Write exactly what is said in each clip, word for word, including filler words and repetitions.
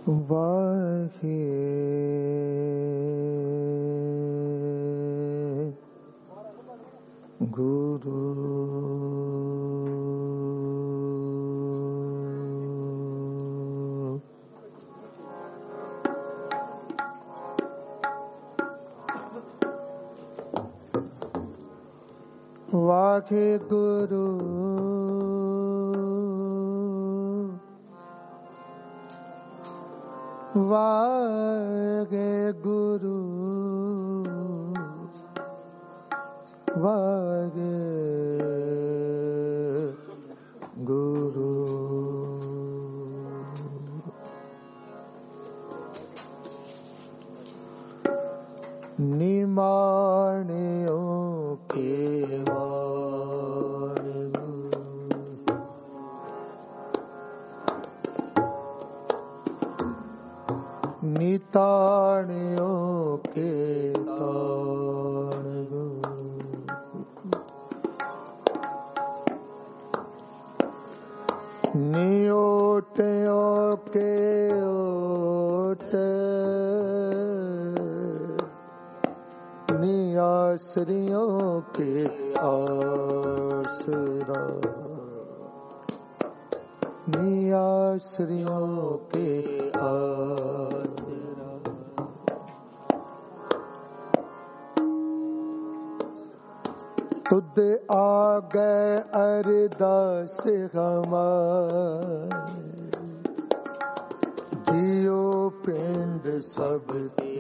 वाहे गुरु वाहे गुरु वाहे गुरु वाहे गुरु निमाणियों के वाण निताणियों के ताण नियोटयों के ओट नियासरियों के आसरा नियासरियों के आसरा तुद आ गए अरदास हमारे जियो पिंड सबके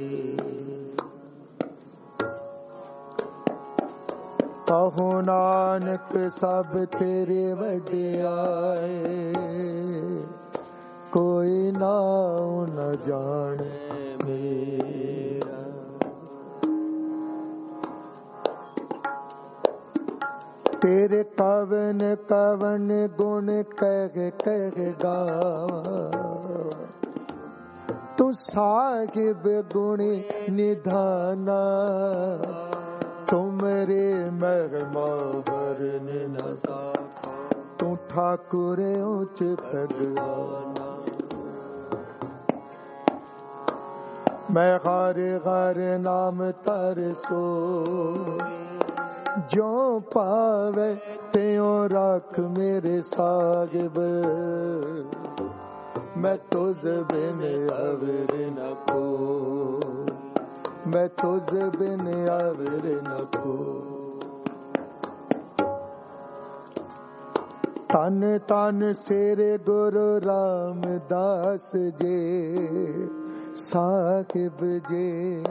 कहो नानक सब तेरे वड्याए कोई नाउ न जाने मेरा तेरे कवन कवन गुण कह कह गावा तू साहिब गुणी निधाना तुमरे महिमा वर्णन न सका तू ठाकुर उच्च भगवाना मैं हर हर नाम तरसो जो पावे त्यों रख मेरे साहिब मैं तुझ बिन अवर न को मैं तुझ बिन अवर न को तन तन सेरे गुरु रामदास जे साहिब जे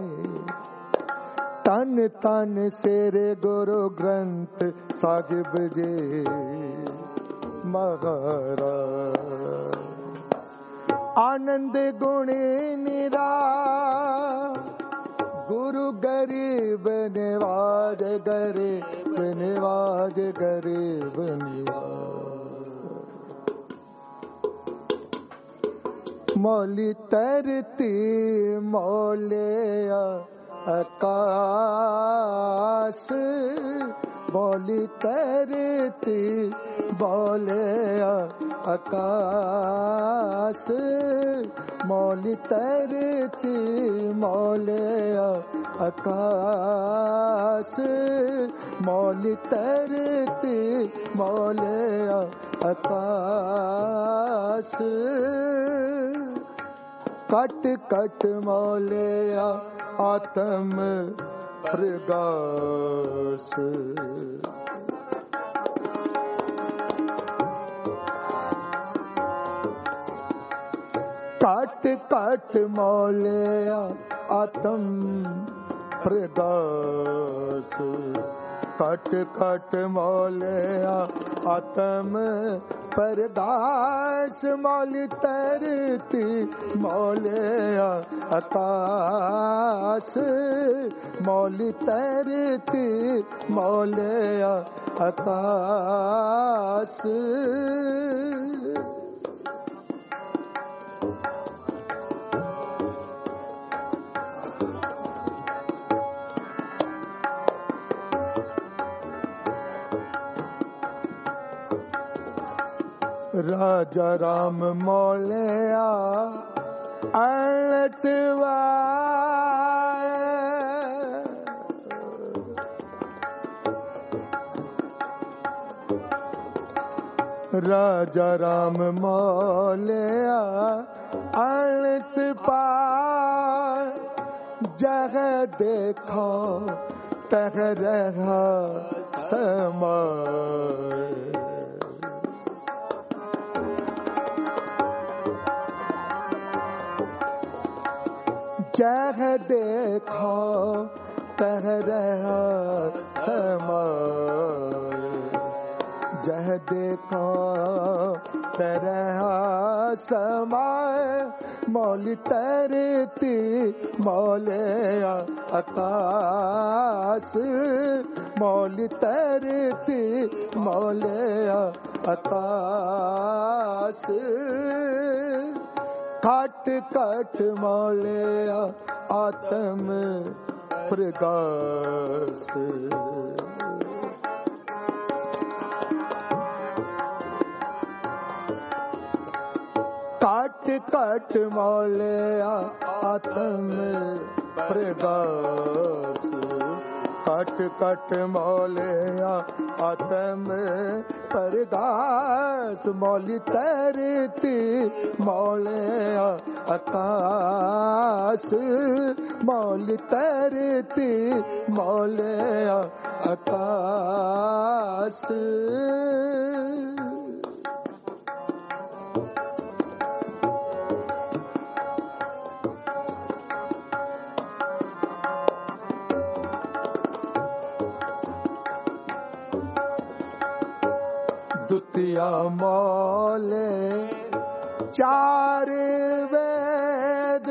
तन तन सेरे गुरु ग्रंथ साहिब जे महाराज आनंद गुणे निरा गुरु गरीब निवाज गरीब निवाज गरीब निवाज मौली तरती मौलिया आकाश मौली तरती मौलिया आकाश मौली तरती मौलिया आकाश मौली तरती मौलिया आकाश कट कट मौलिया आत्म प्रगास कट कट मौलिया आत्म प्रगास कट कट मौलिया आत्म परदास मौल तरती मौलिया आकाश मौल तरती मौलिया आकाश राजा राम मौलिया अळटवा राजा राम मौलिया अळट पार जह देखो तह रहा समार जह देखो तह रहा समार जह देखो तरह समाए मौली तरती मौले आकाश मौली तरती मौले आकाश काट काट मौले आत्म प्रकाश काट काट मौले आत्म प्रकाश काट काट मौले आत्म प्रकाश मौली तरती मौले आकाश मौली तरती मौले आकाश दुतिया मौले चार वेद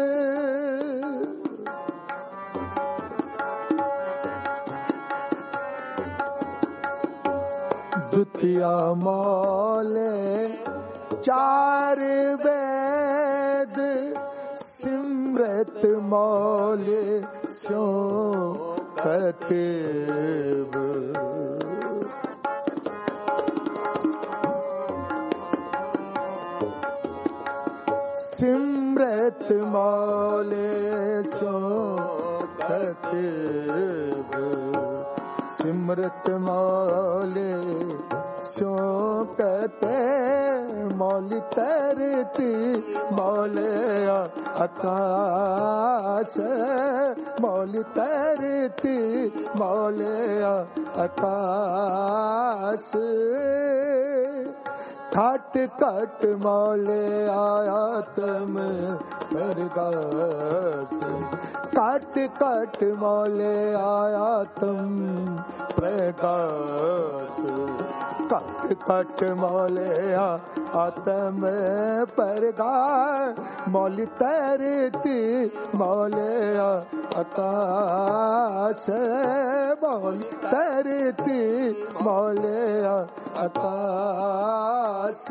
दुतिया मौले चार वेद सिमरत मौले स्यो कतेब सिमरत मौले सो कतेब सिमरत मौले सो कते मौली तरती मौले आकाश मौली तरती मौले आकाश काट काट मौले आत्म प्रकाश काट काट मौले आत्म प्रकाश काट काट मौले आत्म प्रकाश मौली तरती मौले आकाश मौली तरती मौले आकाश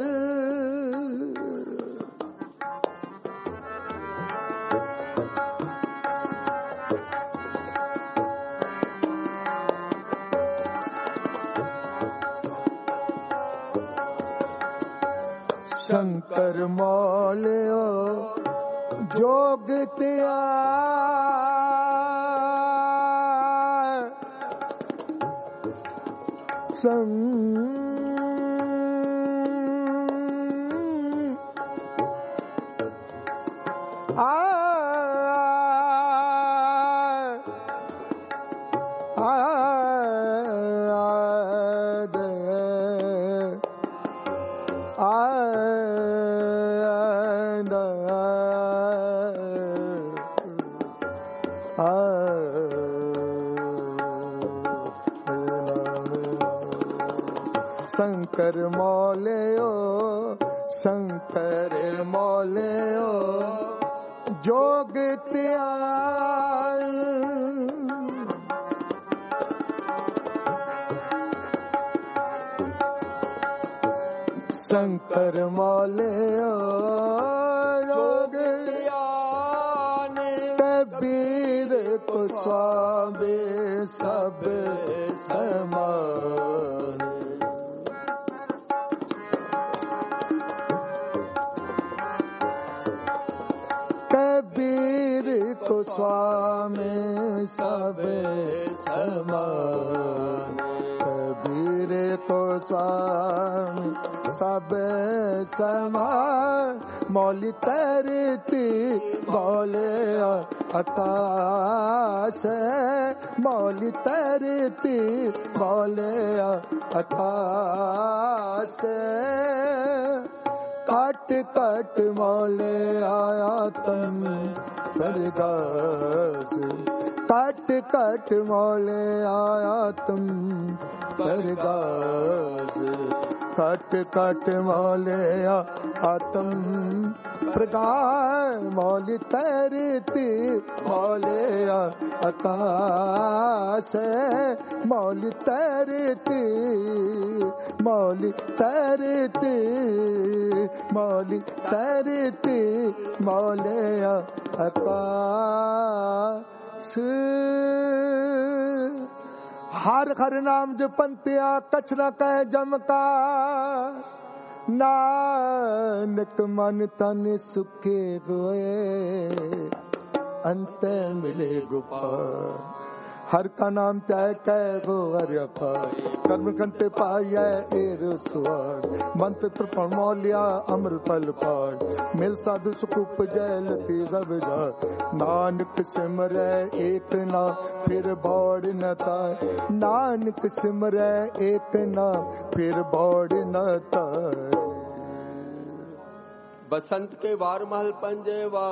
शंकर मौलियो जोग त्या संग आ शंकर मौलियो शंकर मौलियो जोग त्याग शंकर मौलियो जोग त्याग कबीर को स्वामी सब समान स्वामी सब समान, कबीर को स्वामी सब समान, मौली तैरती बोले आकाश, मौली तैरती बोले आकाश, काट काट मौले आया तुम परगास, काट काट मौले आया तुम परगास, काट काट मौले आतम प्रगास, मौली तैरती मौले आकाश, मौली तैरती मौली तैरती मौली तैरती मौले आकाश। हर हर नाम जपंतिया कछ न कह जमका, नानक मन तन सुखे गोए, अंत मिले गोपाल। हर का नाम त्याग कै गो हरिया पाए, कर्म कंते पाइयै एर सुआर, मंत्र तृपण मौलिया अमृत फल पाए, मिल साधु सुख उपजै लती सब जाय, नानक सिमरै एक नाम फिर बौड़ न ताय, नानक सिमरै एक नाम फिर बौड़ न ताय। बसंत के वार महल पंजेवा,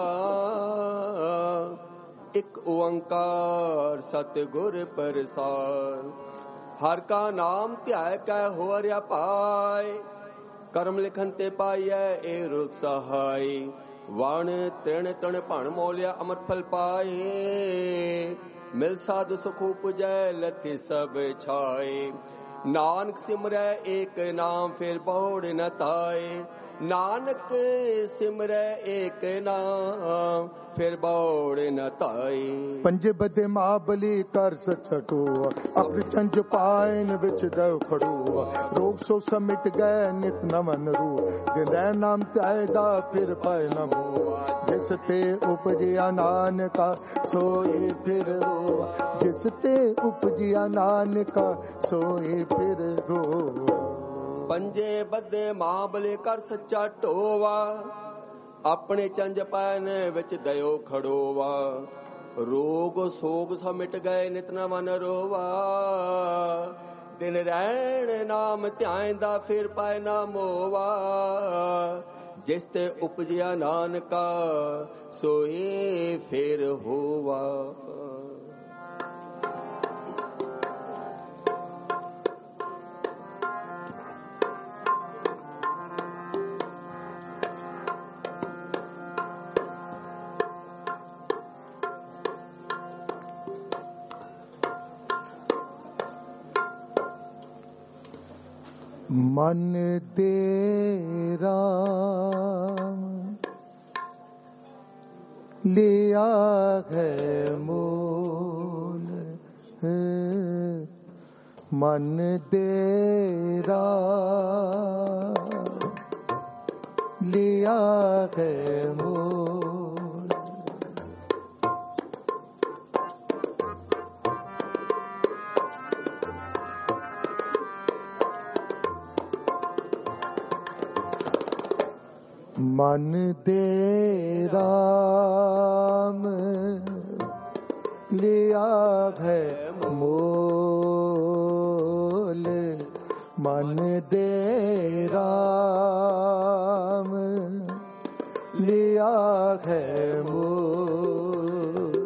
एक ओंकार सतगुर प्रसाद, हर का नाम ध्याय कै होरिया पाए, कर्म लिखन ते पाइयै ए रुख सहाय, वाण तृण तण भण मौलिया अमृत फल पाए, मिल साधु सुख उपजै लथि सब छाए, नानक सिमरै एक नाम फिर बौड़ न ताए, नानक सिमरै एक नाम फिर बौड़ न ताई। पंजे बदे महाबली कर सचटुआ, अपने चंज पायन विच दव खड़ुआ, रोग सो समिट गए नित नमन रू, दिन नाम त्यायदा फिर पाए न मुआ, जिस ते उपजिया नानका सोए फिर रोआ, जिस ते उपजिया नानका सोए फिर रोआ। पंजे बदे महाबली कर सच्चा टोवा, अपने चंज पैन विच दयो खड़ोवा, रोग सोग समिट गए नित न मन रोवा, दिन रहन नाम ध्यायदा फिर पाए न मोवा, जिस ते उपजिया नानका सोए फिर होवा। मन तेरा लिया है मोल, मन तेरा लिया है मोल, मन दे राम लिया है मोल, मन दे राम लिया है मोल,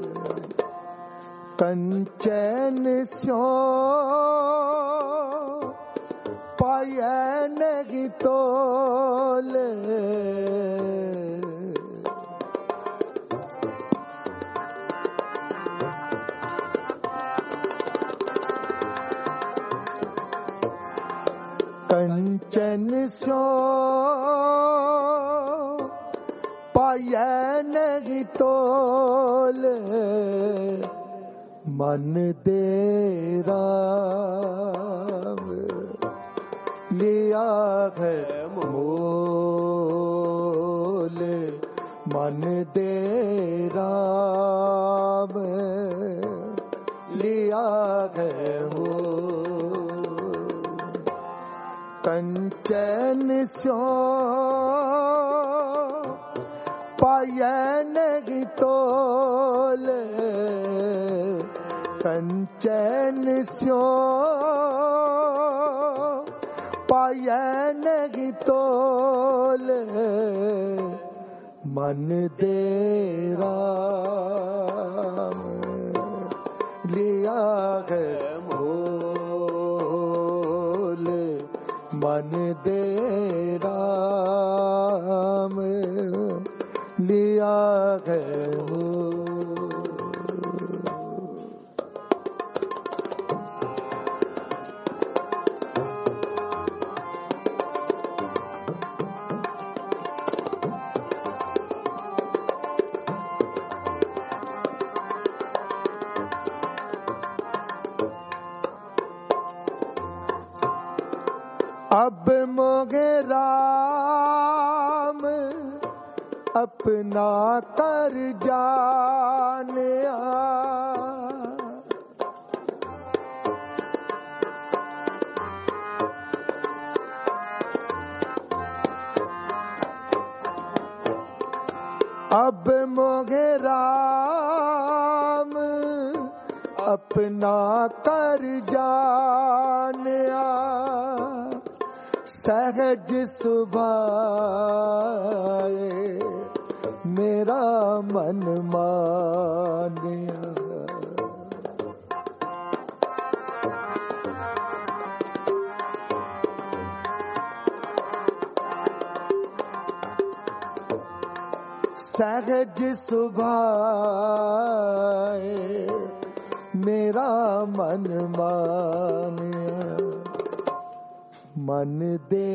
कंचन स्यों पाए नहीं तोल, कंचन स्यों पाए नहीं तोल, मन दे राम लिया है मोल, मन दे राम लिया है वो कंचन स्यो पाया नहीं तोल कंचन स्यो पाया नहीं तोल मन दे राम लिया है मोल मन दे राम लिया है मोल। अब मोगे राम अपना कर जानिया अब मोगे राम अपना कर जानिया सहज सुभाए मेरा मन मानिया सहज सुभाए मेरा मन मानिया मन दे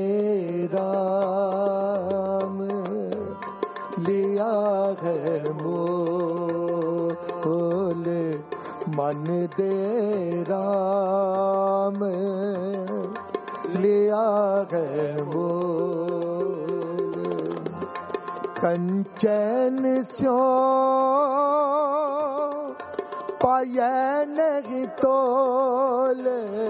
राम लिया है मोल मन दे राम लिया है मोल कंचन स्यो पाया नहीं तोल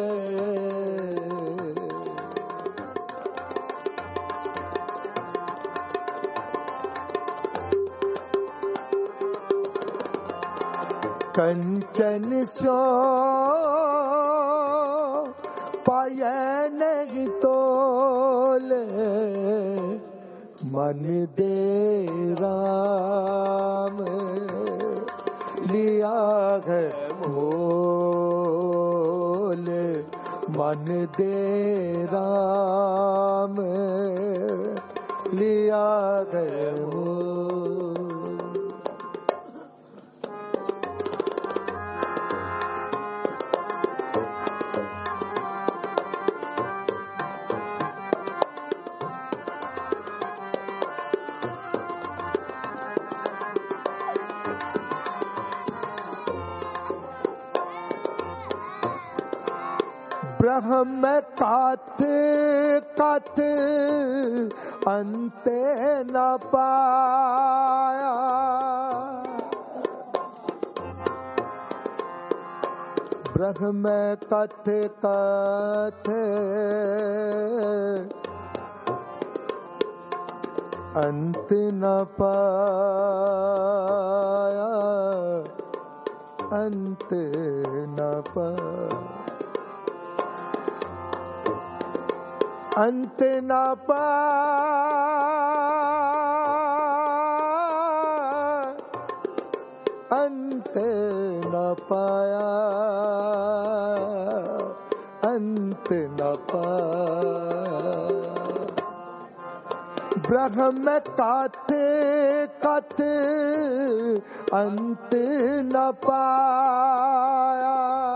कंचन स्यो पाया नहीं तोल मन दे राम लिया है मोल मन दे राम लिया है मोल। ब्रह्म कात कात अंत न पाया ब्रह्म कथ कथ अंत न पाया अंत न पाया अंत न पाया अंत न पाया अंत न पाया ब्रह्म कथ कथ अंत न पाया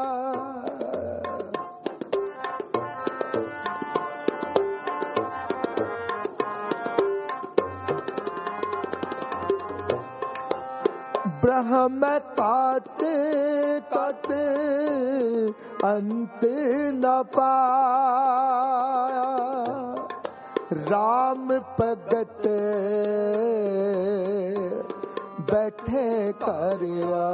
ब्रह्म काट काट अंत न पाया राम भगत बैठे करिया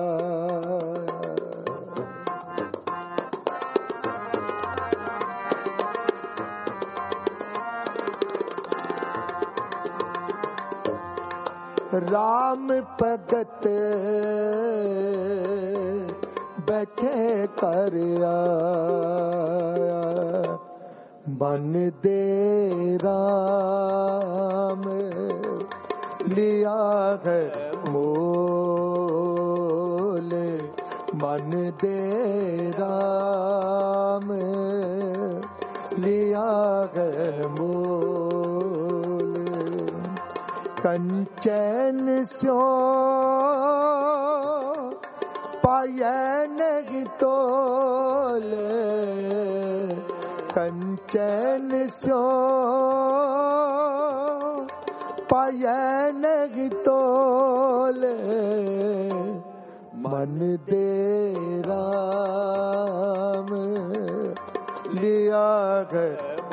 राम भगत बैठे करिया मन दे राम लिया है मोल मन दे राम लिया है मोल कंचन स्यो पाये नहीं तोल कंचन स्यो पाये नहीं तोल मन दे राम लिया है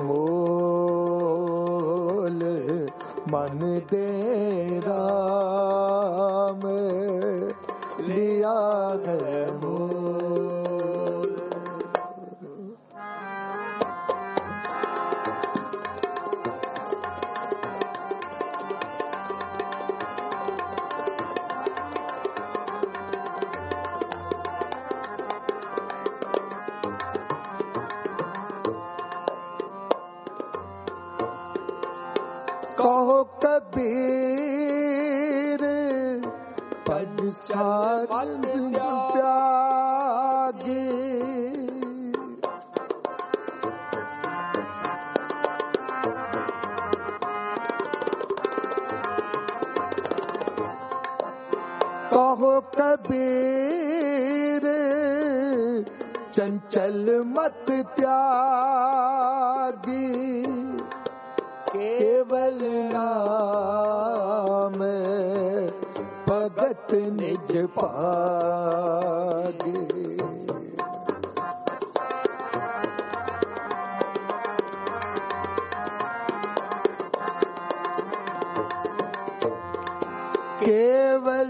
मोल मन दे राम लिया है मोल कहो कबीर पद सार त्यागी कहो कबीर चंचल मत त्यागी केवल नाम भगत निज पागे केवल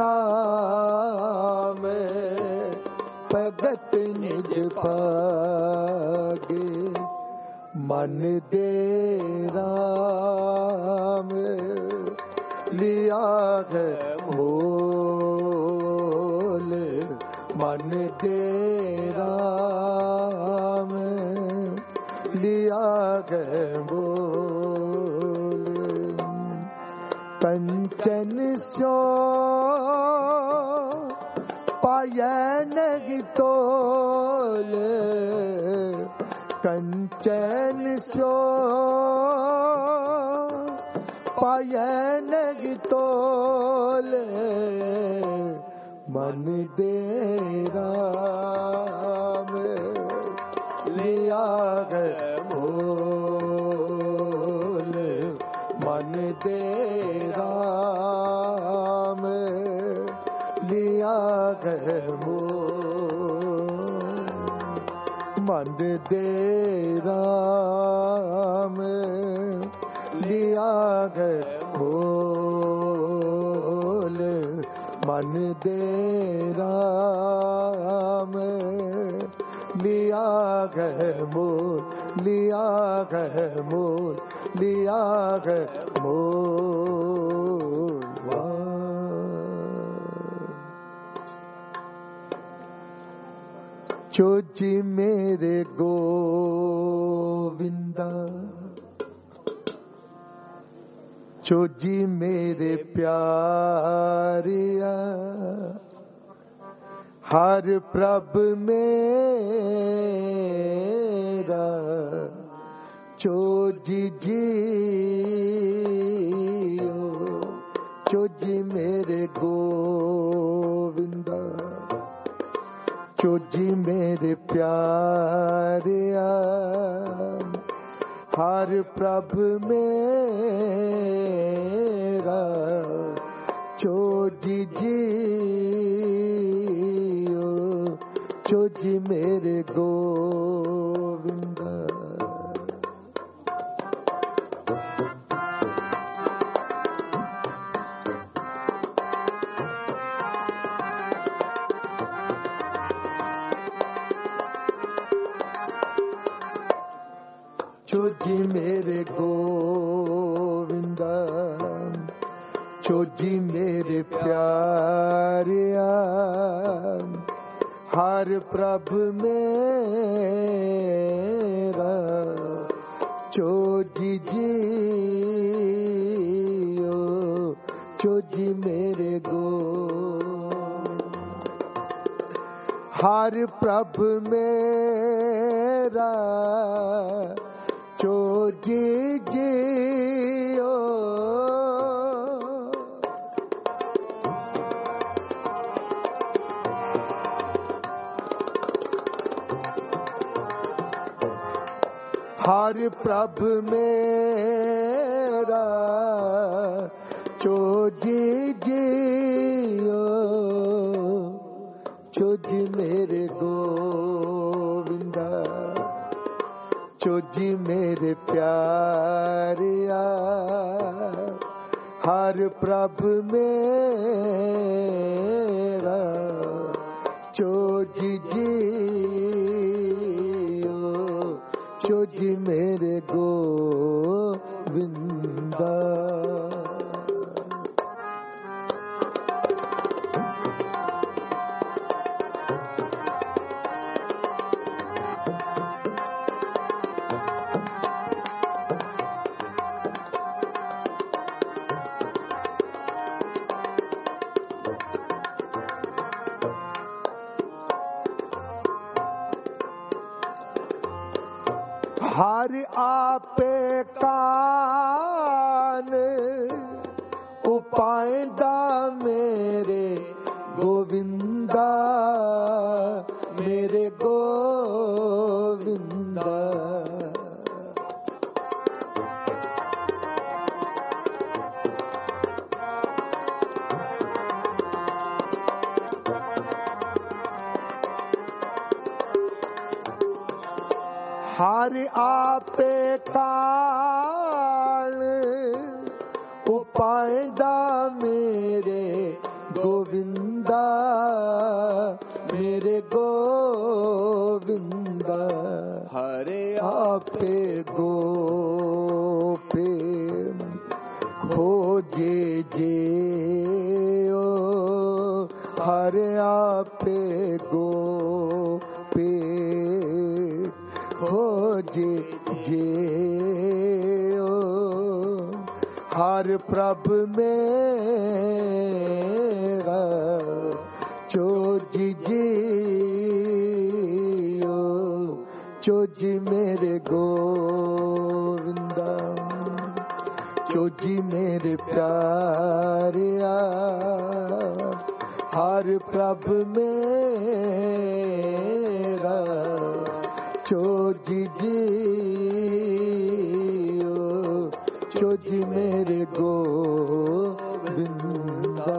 नाम भगत निज पागे मन दे राम लिया है मोल मन दे राम लिया है मोल कंचन स्यो पाये नहीं तोल कंचन स्यो पाये नहीं तोल मन दे राम लिया है मोल मन दे राम लिया है मोल मन दे राम लिया है मोल मन दे राम लिया है मोल लिया है मोल लिया है मोल चोजी मेरे गोविंदा चोजी मेरे प्यारिया हर प्रभ मेरा चोजी जियो चोजी मेरे गोविंदा चोजी मेरे प्यारिया हर प्रभ मेरा चोजी जियो चोजी मेरे गोविंदा चोजी मेरे गोविंदा चोजी मेरे प्यारिया हर प्रभु मेरा चोजी जियो चोजी मेरे गो हर प्रभु मेरा चोजी जियो हर प्रभु मेरा चोजी जियो चोजी मेरे गोविंदा चोजी मेरे प्यारिया हर प्रभु मेरा चोजी जियो चोजी मेरे गोविंदा हर आपे कान उपायदा मेरे गोविंदा मेरे गोविंदा हर आपे काल उपायदा मेरे गोविंदा मेरे गोविंदा हरे आपे गोपे खोजे जे ओ हरे आपे गोपे खोजे जे ओ हर प्रभु मेरा चोजी जियो चोजी मेरे गोविंदा चोजी मेरे प्यारिया हर प्रभु मेरा चोजी जियो चोजी मेरे गोविंदा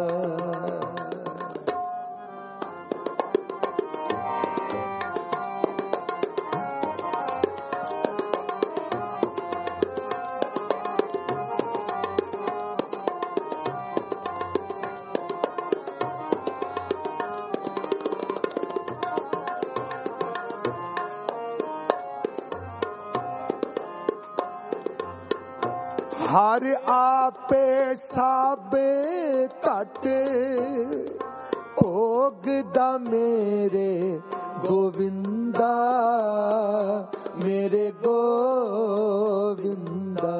हर आपे साबे कट भोगदा मेरे गोविंदा मेरे गोविंदा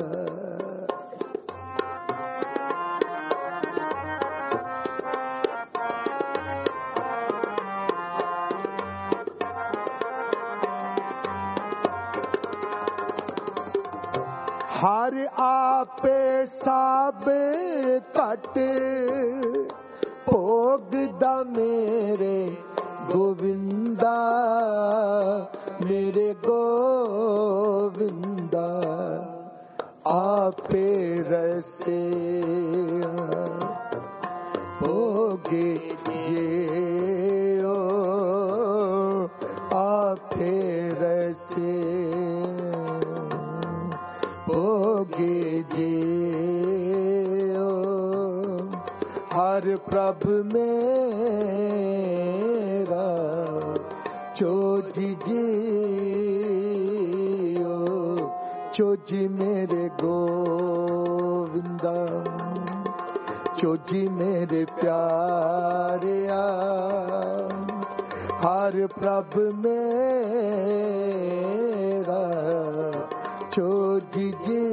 हर आपे साब कट भोगदा मेरे गोविंदा मेरे गोविंदा आपे रसे भोगे ये ओ आपे रसे भोगे जे ओ हर प्रभु मेरा चोजी जियो चोजी मेरे गोविंदा, चोजी मेरे प्यारिया, हर प्रभ मेरा चोजी जी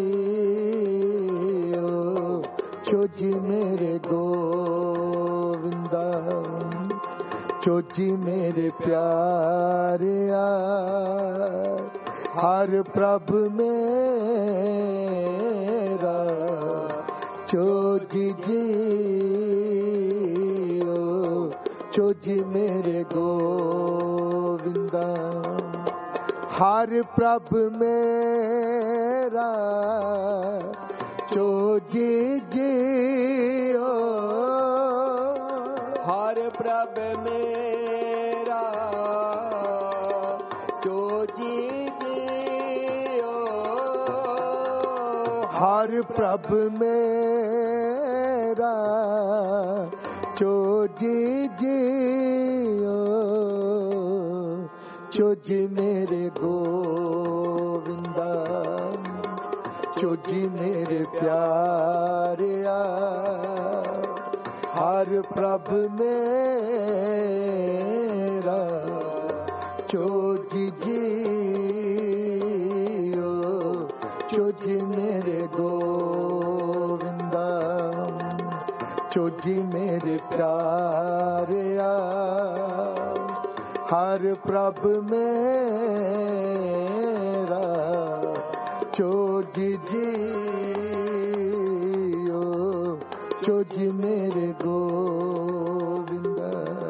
ओ, चोजी मेरे गोविंदा, चोजी मेरे प्यारिया, हर प्रभ मेरा चोजी जी ओ, चोजी मेरे गोविंदा, हर प्रभ मेरा चोजी जी ओ, हर प्रभ मेरा चोजी जी ओ, हर प्रभ मेरा चोजी जी ओ, चोजी मेरे गोविंदा, चोजी मेरे प्यारिया, हर प्रभ मेरा चोजी जी ओ, चोजी मेरे गोविंदा, चोजी मेरे प्यारिया, हर प्रभ मेरा चोजी जी ओ, चोजी मेरे गोविंदा।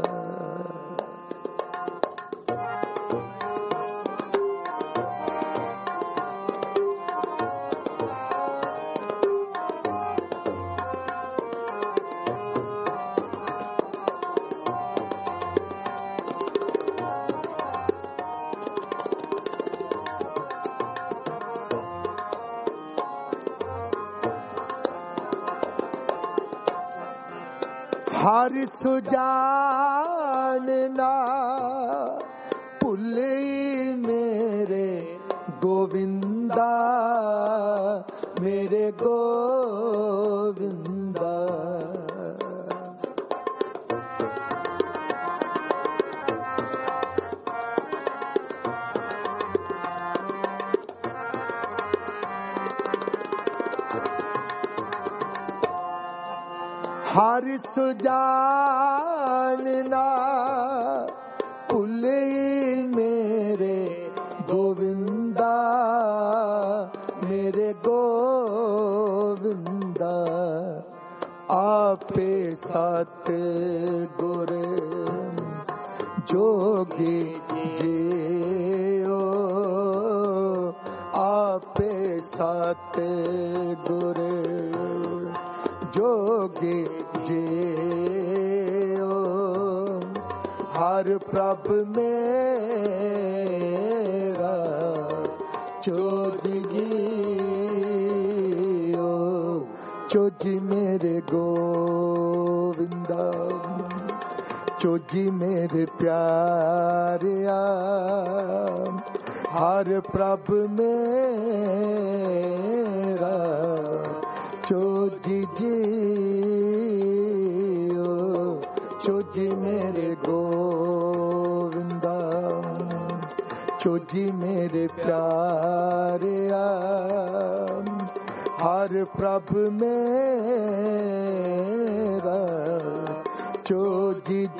हर सुजानना भुले मेरे गोविंदा, मेरे गोविंदा, हर सुजानना भुले मेरे गोविंदा, मेरे गोविंदा, आपे सत गुर जोगी जियो, आपे सत गुर जोगी जियो, हर प्रभ मेरा चोजी जियो, चोजी मेरे गोविंदा, चोजी मेरे प्यारिया, हर प्रभ मेरा चोजी जियो, चोजी मेरे गोविंदा, चोजी मेरे प्यारिया, हर प्रभ मेरा चोजी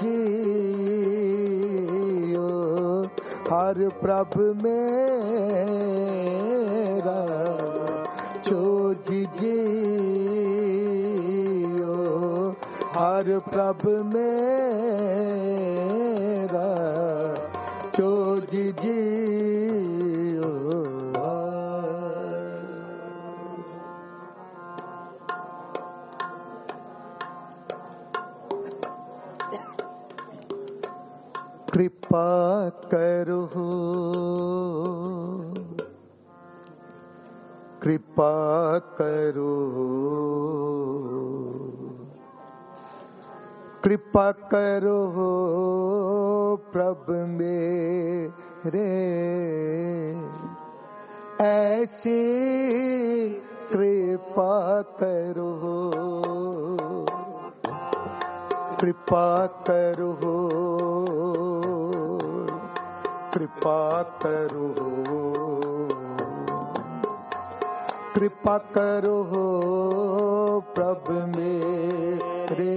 जियो, हर प्रभ मेरा चोजी जियो, हर प्रभ मेरा चोजी जियो। कृपा करो, कृपा करो, कृपा करो प्रभु मेरे, ऐसी कृपा करो, कृपा करो, कृपा करो, कृपा करो प्रभु मेरे,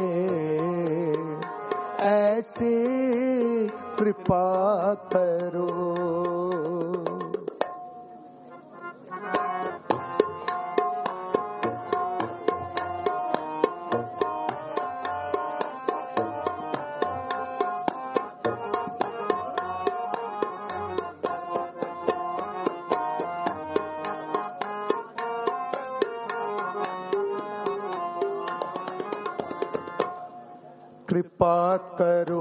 ऐसी कृपा करो। कृपा करो,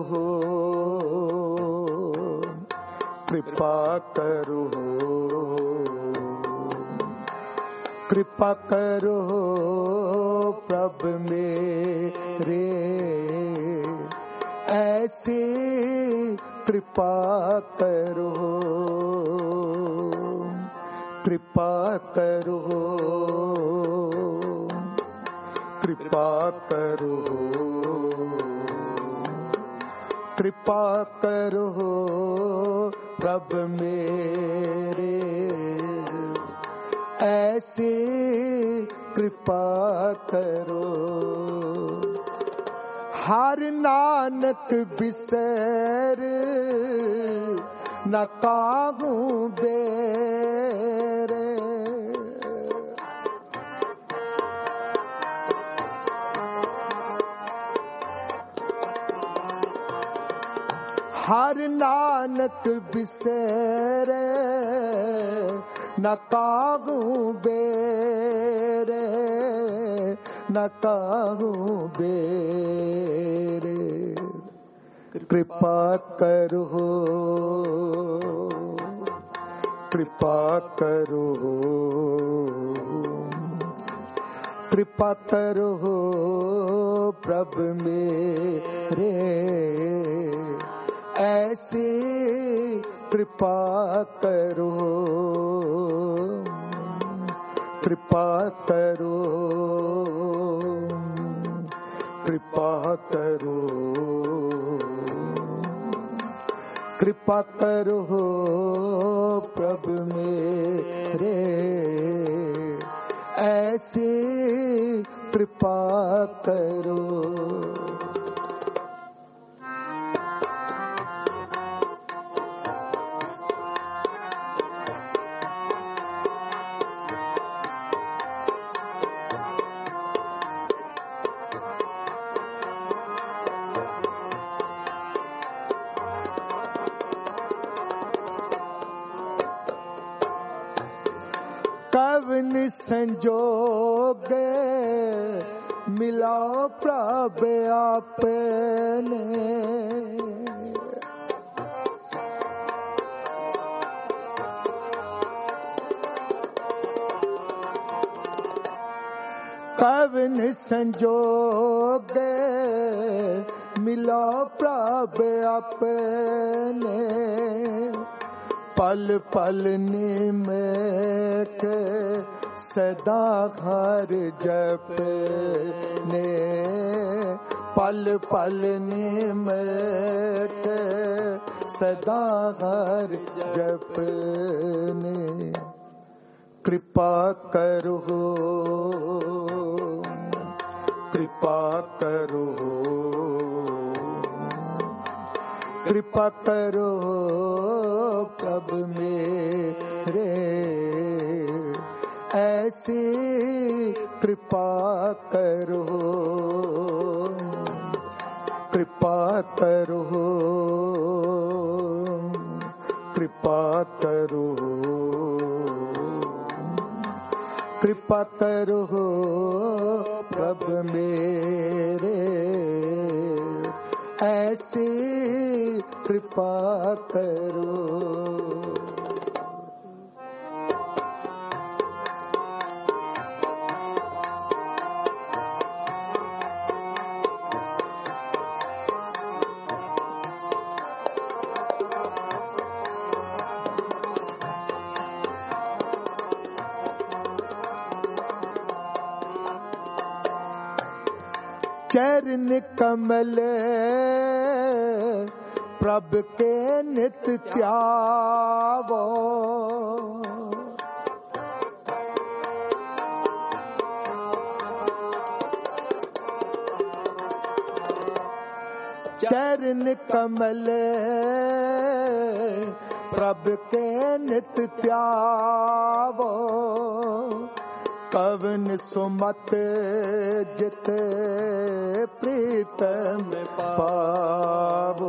कृपा करो, कृपा करो प्रभु मेरे, ऐसी कृपा करो, कृपा करो, कृपा करो, कृपा करो प्रभु मेरे, ऐसी कृपा करो। हर नानक बिसर न काहूं बेरे, हर नानक बिसरे न काहूं बेरे, न काहूं बेरे। कृपा करो, कृपा करो, कृपा करो प्रभु मेरे, ऐसी कृपा करो, कृपा करो, कृपा करो, कृपा करो प्रभु मेरे, ऐसी कृपा करो। कवन संजोग मिला प्रभु आपने, कवन संजोग मिला प्रभु आपने, पल पल निमित सदा हर जपने, पल पल निमित सदा हर जपने। कृपा करो, कृपा करो, कृपा करो प्रभु मेरे, ऐसी कृपा करो, कृपा करो, कृपा करो, कृपा करो प्रभु मेरे, ऐसी कृपा करो। चरण कमल प्रभ के नित त्यावो। चरण कमल प्रभ के नित त्यावो। कवन सुमत जित प्रीतम पावो।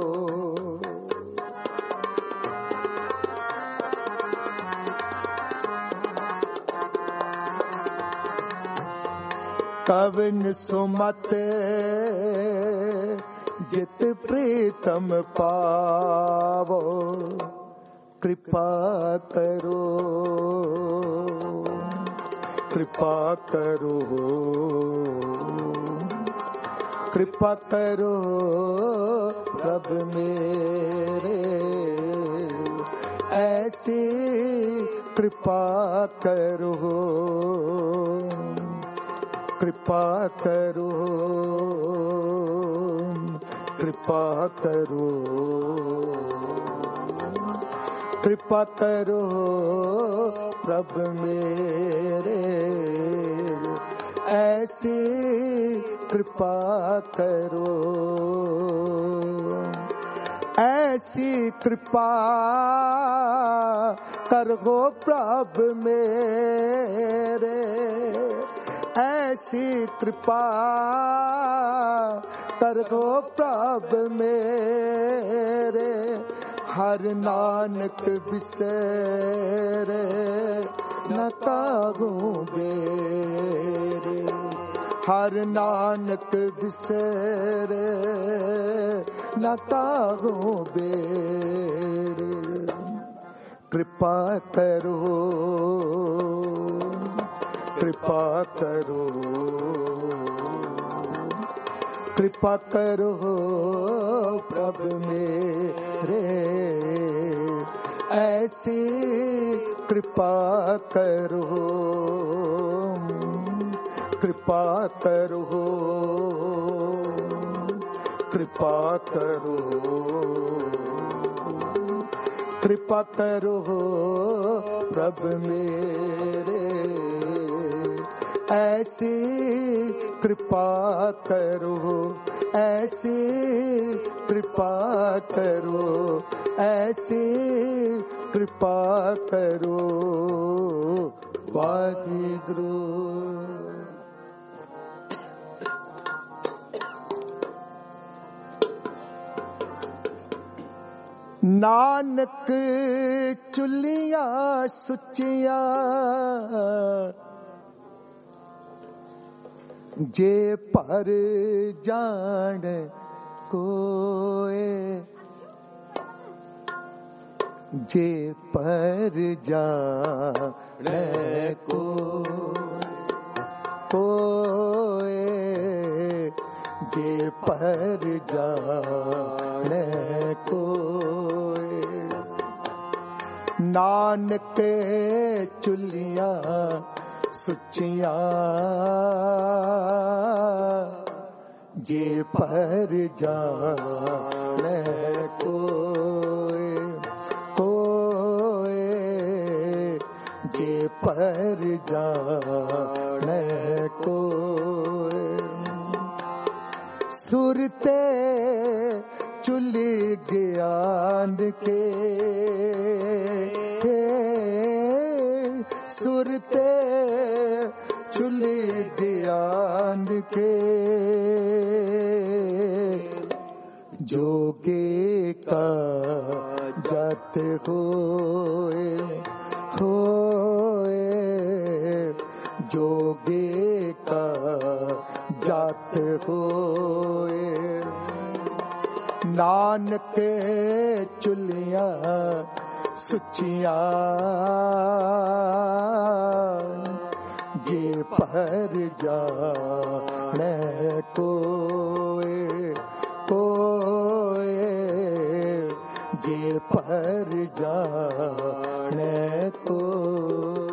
कवन सुमत जित प्रीतम पावो। कृपा करो कृपा करो कृपा करो प्रभु मेरे। ऐसी कृपा करो कृपा करो कृपा करो कृपा करो प्रभु मेरे। ऐसी कृपा करो ऐसी कृपा करो प्रभु मेरे। ऐसी कृपा करो प्रभु मेरे। हर नानक बिसरे न ताहू बेरे। हर नानक बिसरे न ताहू बेरे। कृपा करो कृपा करो कृपा करो प्रभु मेरे। ऐसी कृपा करो कृपा करो कृपा करो कृपा करो प्रभु मेरे। ऐसी कृपा करो ऐसी कृपा करो ऐसी कृपा करो वाहिगुरु। नानक चुलिया सुचिया जे पर जान कोए। जे पर जान को कोए। जे पर जान कोए। नानक चुलिया सुचिया जे पर जान कोए कोए। जे पर जान कोए। सुरते चुली ज्ञान के सुरते चुली ज्ञान के। जोगे का जात होए होए। जोगे का जात होए। नानक चुलिया सुचिया जे पर जान कोए कोए। जे पर जान कोए।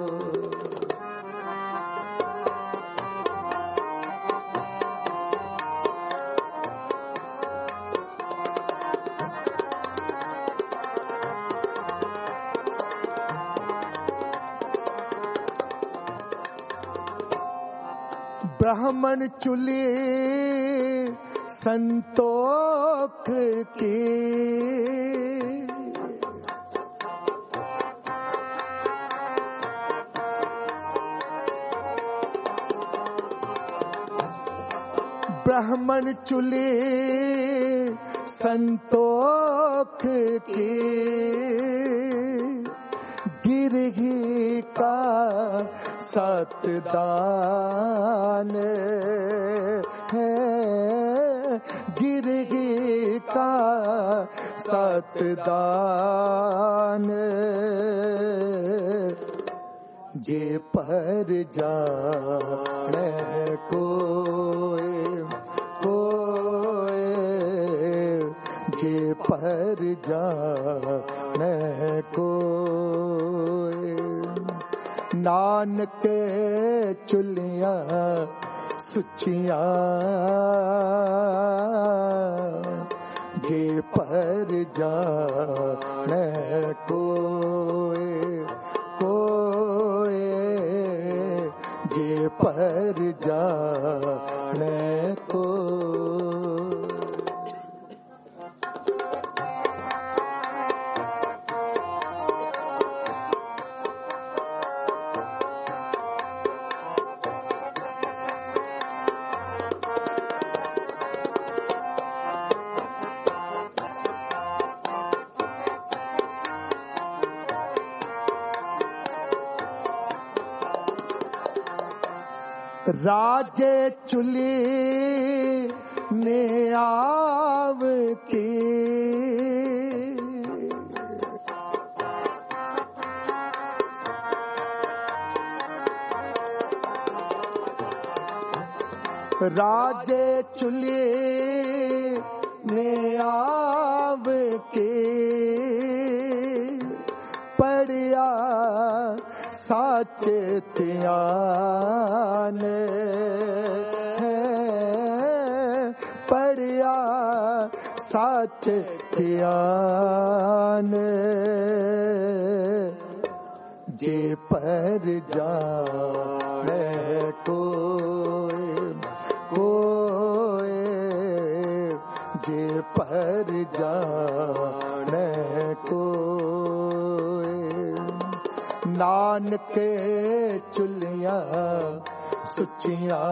ब्राह्मण चुली संतोख की, ब्राह्मण चुली संतोख की, गिरही का सतदान है, गिरही का सतदान, जे पर जाने कोई कोई, जे पर जाने कोई, नानक चुलियां सुचियां, जे पर जाने कोई कोई, जे पर जाने कोई। राजे चुली ने आव की, राजे चुली ने आव की, पढ़िया साचे त्यान है, पढ़िया साचे त्यान, जे पर जाने कोई कोई, जे पर जाने कोई, नानक चुलियां सुचियां,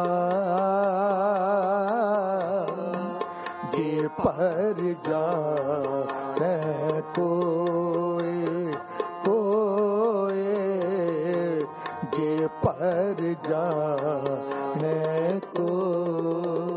जे पर जाने कोई कोई, जे पर जाने कोई।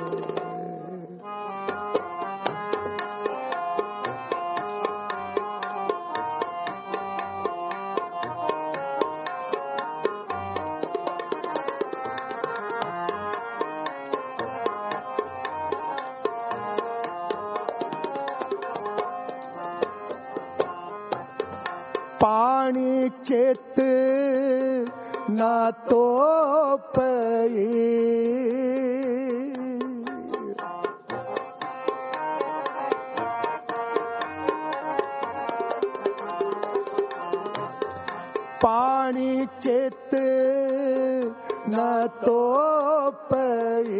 पानी चेत ना तो पई, पानी चेत ना तो पई,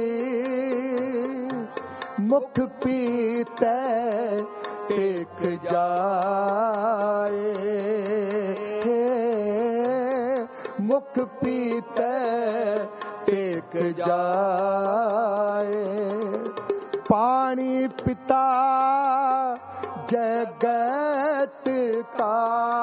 मुख पीते टेक जाए, मुख पीते टेक जाए, पानी पिता जगत का,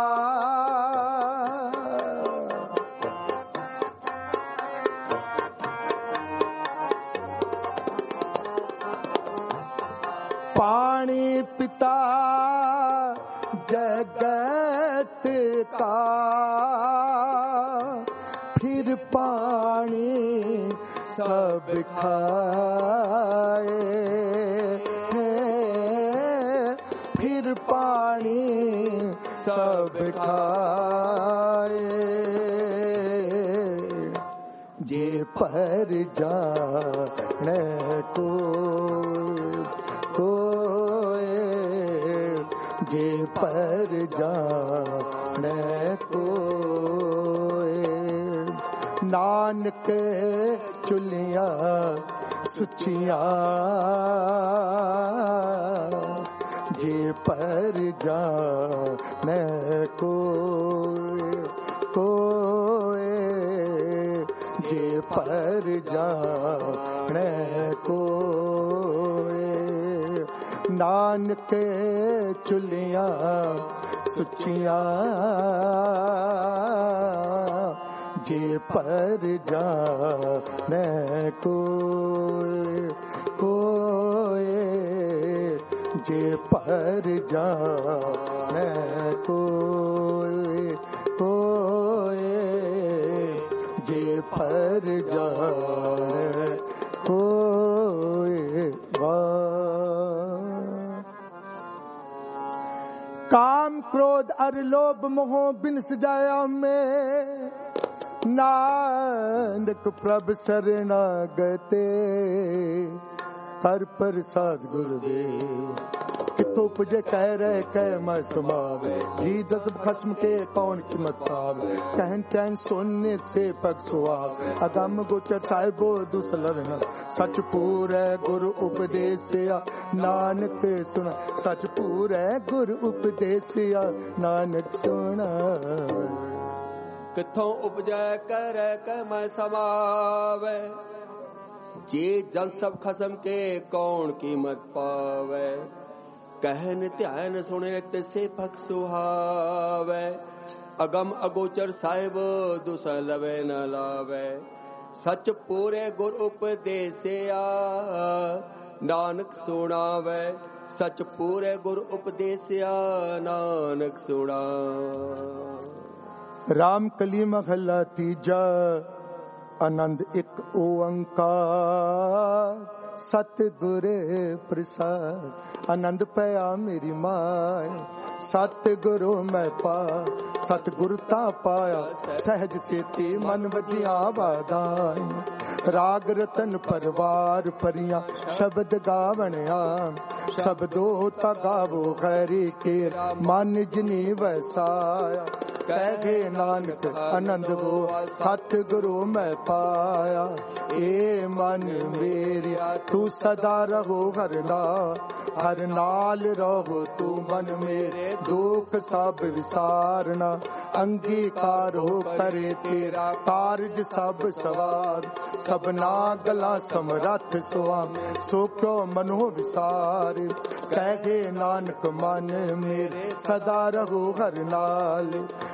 पानी पिता जगत का, फिर पानी सब खाए, फिर पानी सब खाए, जे पर जाने कोई कोई, जे पर जाने कोई, ना ਨਾਨਕ ਚੁੱਲੀਆਂ ਸੁੱਚੀਆਂ ਜੇ ਪਰ ਜਾਣੈ ਕੋਇ ਕੋਇ ਜੇ ਪਰ ਜਾਣੈ ਕੋਇ ਨਾਨਕ ਚੁੱਲੀਆਂ ਸੁੱਚੀਆਂ ਜੇ ਪਰ ਜਾਣੈ ਕੋਇ ਕੋਇ ਜੇ ਪਰ ਜਾਣੈ ਕੋਇ ਕੋਇ ਜੇ ਪਰ ਜਾਣੈ ਕੋਇ काम क्रोध अर लोभ मोह बिन सजाया में नानक प्रभ शरणागते हर प्रसाद गुरुदेव कितो पुजे कह रहे कह मैं समावे जी जज्ब खस्म के कौन कीमत पावे कहन कहन सोने से पग सुहाव अगम गोचर साहिबो दुसलर सच पूरे गुरु उपदेसिया नानक सुना सच पूरे गुरु उपदेसिया नानक सुना किथों उपजै करे कह मैं समावे जे जन सब खसम के कौन कीमत पावे कहन ध्यान सुने तिसे पख सुहावे अगम अगोचर साहिब दुसर लवे न लावे सच पूरे गुर उपदेसिया नानक सुनावे सच पूरे गुर उपदेसिया नानक सुना राम कली महला तीजा आनंद एक ओंकार सतगुर प्रसाद आनंद पया मेरी माय सतगुरु मैं पा सतगुरु ता पाया सहज सेती मन वजिया वादाई राग रतन परवार परिया शब्द गावणिया शब्दो ता गावो खैरी के मन जिनी वसाया कहे नानक आनंद वो सतगुरु मैं पाया ए मन मेरी तू सदा रहो हर नाल हर नाल रहो तू मन मेरे दुख सब विसारना अंगीकार हो करे तेरा कारज सब सवार सबना गला समरथ सुआमी सो क्यों मनो विसार कहे नानक मन मेरे सदा रहो हर नाल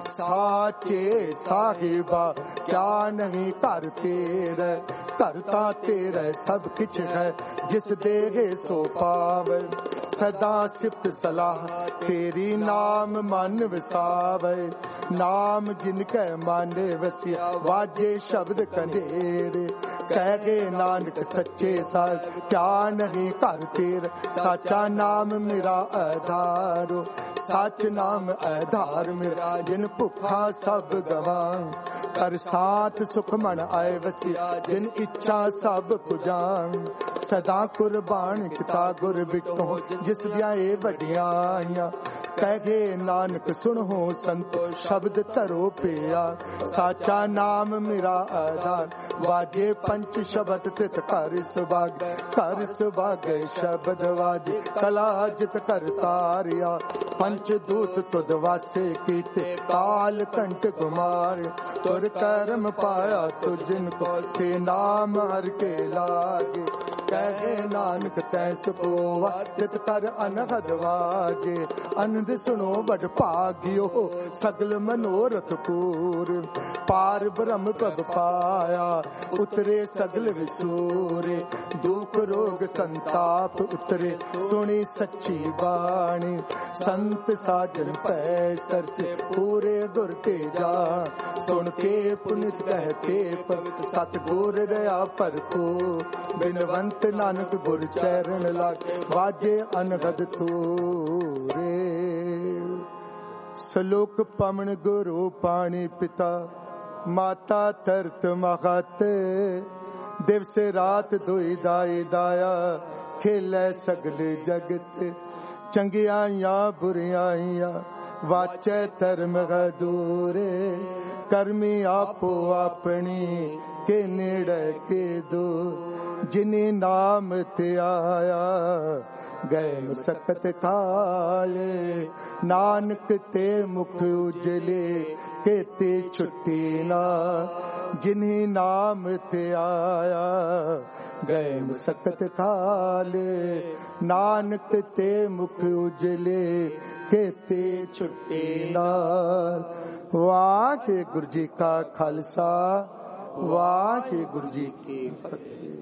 साचे साहिबा क्या नहीं कर तेरे करता तेरे सब किछ है जिस देहे सो पावे सदा सिफत सलाह तेरी नाम मन विसावे नाम जिनके माने वसिया वाजे शब्द कंडेरे कहे नानक सच्चे साज क्या नहीं कर तेरे साचा नाम मेरा आधारो सच नाम आधार मेरा जिन भुखा सब गवा कर साथ सुख मन आए वसिया जिन इच्छा सब पुजान सदा कुर्बान किता गुर बिको जिस दिया ए वडियाइयां कहे नानक सुनो संतो शब्द धरो पिया साचा नाम मेरा आधार वाजे पंच शब्द तित कर सुभाग कर सुभाग शब्द वाजे कला जित कर तारिया पंच दूत तुद वासे कीते काल कंठ कुमार तुर कर्म पाया तु जिनको से नाम हर के लागे कहे नानक तैस पोवा तित कर अनहद वाजे अनंद सुनो बड़ भाग्यो सगल मनोरथ पूर पार ब्रह्म पद पाया उतरे सगल विसूरे दुख रोग संताप उतरे सुनी सच्ची बाणी संत साजन पै सर से पूरे गुर के जा सुन के पुनित कहते पवित्र सतगुर रया पर को बिनवंत नानक गुर चरण लागे वाजे अनहद तूरे सलोक पमन गुरु पानी पिता माता तरत महत दिवस रात दुई दाई दाया खेलै सगल जगत चंगियाइयां बुरियाइयां वाचे धर्म दूरे ਕਰਮੀ ਆਪੋ ਆਪਣੀ ਕੇ ਨੇੜੇ ਕੇ ਦੋ ਜਿਨੇ ਨਾਮ ਤੇ ਆਇਆ ਗਏ ਮਸਕਤ ਕਾਲੇ ਨਾਨਕ ਤੇ ਮੁਖ ਉਜਲੇ ਕੇਤੇ ਛੁੱਟੀ ਨਾ ਜਿਨੇ ਨਾਮ ਤੇ ਆਇਆ ਗਏ ਮਸਕਤ ਕਾਲੇ ਨਾਨਕ ਤੇ ਮੁਖ ਉਜਲੇ ਕੇਤੇ ਛੁੱਟੀ ਨਾ। ਵਾਹਿਗੁਰੂ ਜੀ ਕਾ ਖਾਲਸਾ ਵਾਹਿਗੁਰੂ ਜੀ ਕੀ ਫਤਿਹ।